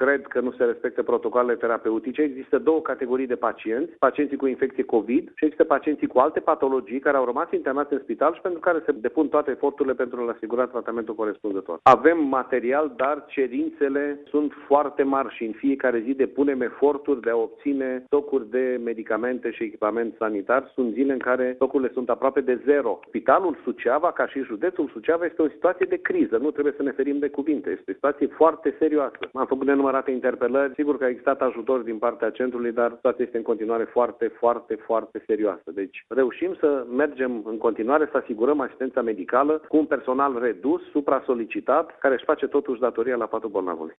cred că nu se respectă protocoalele terapeutice. Există două categorii de pacienți, pacienții cu infecție COVID și există pacienții cu alte patologii care au rămas internați în spital și pentru care se depun toate eforturile pentru a asigura tratamentul corespunzător. Avem material, dar cerințele sunt foarte mari și în fiecare zi depunem eforturi de a obține stocuri de medicamente și echipament sanitar. Sunt zile în care stocurile sunt aproape de zero. Spitalul Suceava, ca și județul Suceava, este o situație de criză. Nu trebuie să ne ferim de cuvinte. Este o situație foarte serioasă. Am făcut nenumărate interpelări. Sigur că a existat ajutor din partea centrului, dar situația este în continuare foarte serioasă. Deci reușim să mergem în continuare să asigurăm asistența medicală cu un personal redus, supra-solicitat, care își face totuși datoria la patul bolnavului.